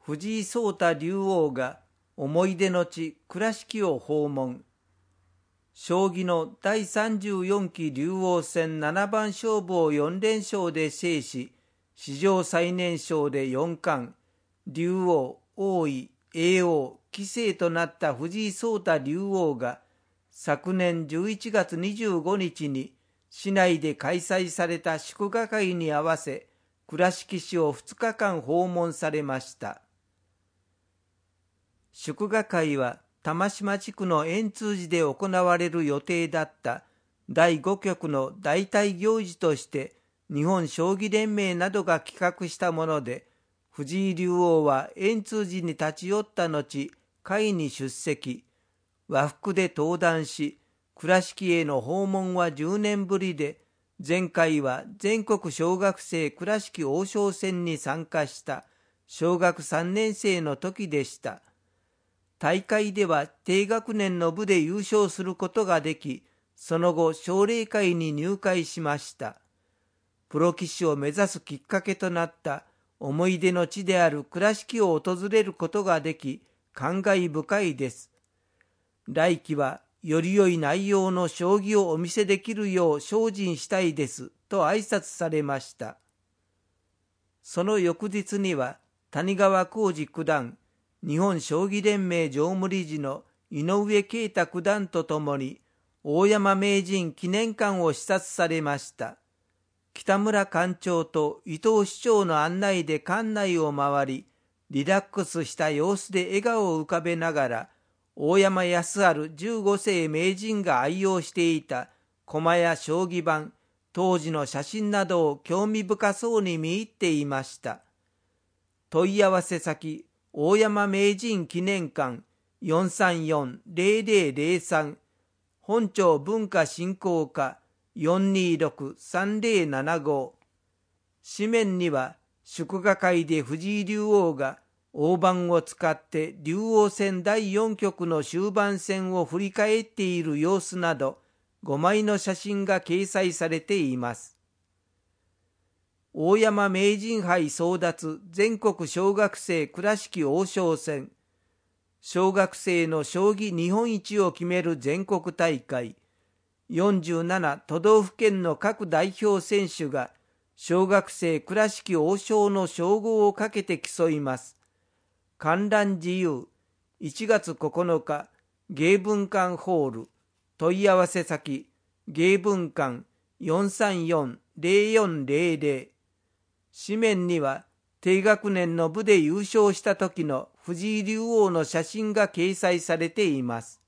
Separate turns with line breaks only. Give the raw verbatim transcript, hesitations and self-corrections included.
藤井聡太竜王が思い出の地倉敷を訪問。将棋のだいさんじゅうよんき竜王戦七番勝負をよん連勝で制し、史上最年少で四冠、竜王、王位、叡王、棋聖となった藤井聡太竜王が、昨年じゅういちがつにじゅうごにちに市内で開催された祝賀会に合わせ、倉敷市をふつかかん訪問されました。祝賀会は玉島地区の円通寺で行われる予定だっただいごきょくの代替行事として日本将棋連盟などが企画したもので、藤井竜王は円通寺に立ち寄った後、会に出席、和服で登壇し、倉敷への訪問はじゅうねんぶりで、前回は全国小学生倉敷王将戦に参加した小学さんねんせいの時でした。大会では低学年の部で優勝することができ、その後奨励会に入会しました。プロ棋士を目指すきっかけとなった思い出の地である倉敷を訪れることができ、感慨深いです。来期はより良い内容の将棋をお見せできるよう精進したいですと挨拶されました。その翌日には谷川浩司九段、日本将棋連盟常務理事の井上慶太九段とともに大山名人記念館を視察されました。北村館長と伊藤市長の案内で館内を回り、リラックスした様子で笑顔を浮かべながら、大山康晴じゅうごせい名人が愛用していた駒や将棋盤、当時の写真などを興味深そうに見入っていました。問い合わせ先、大山名人記念館 よんさんよん ぜろぜろぜろさん、本庁文化振興課 よんにーろく さんぜろななご。紙面には祝賀会で藤井竜王が大盤を使って竜王戦だいよんきょくの終盤戦を振り返っている様子などごまいの写真が掲載されています。大山名人杯争奪全国小学生倉敷王将戦、小学生の将棋日本一を決める全国大会、よんじゅうなな都道府県の各代表選手が小学生倉敷王将の称号をかけて競います。観覧自由、いちがつここのか、芸文館ホール、問い合わせ先、芸文館 よんさんよん ぜろよんぜろぜろ。紙面には低学年の部で優勝した時の藤井竜王の写真が掲載されています。